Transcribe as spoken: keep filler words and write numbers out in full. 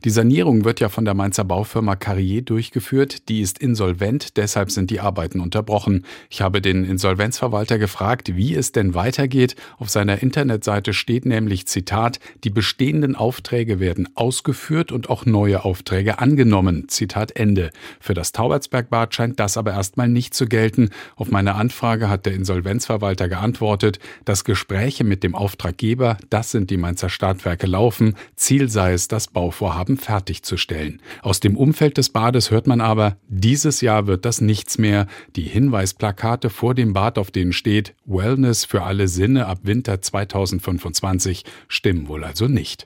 Die Sanierung wird ja von der Mainzer Baufirma Carrier durchgeführt. Die ist insolvent, deshalb sind die Arbeiten unterbrochen. Ich habe den Insolvenzverwalter gefragt, wie es denn weitergeht. Auf seiner Internetseite steht nämlich, Zitat, die bestehenden Aufträge werden ausgeführt und auch neue Aufträge angenommen. Zitat Ende. Für das Taubertsbergbad scheint das aber erstmal nicht zu gelten. Auf meine Anfrage hat der Insolvenzverwalter geantwortet, dass Gespräche mit dem Auftraggeber, das sind die Mainzer Stadtwerke, laufen. Ziel sei es, das Bauvorhaben fertigzustellen. Aus dem Umfeld des Bades hört man aber, dieses Jahr wird das nichts mehr. Die Hinweisplakate vor dem Bad, auf denen steht Wellness für alle Sinne ab Winter zweitausendfünfundzwanzig, stimmen wohl also nicht.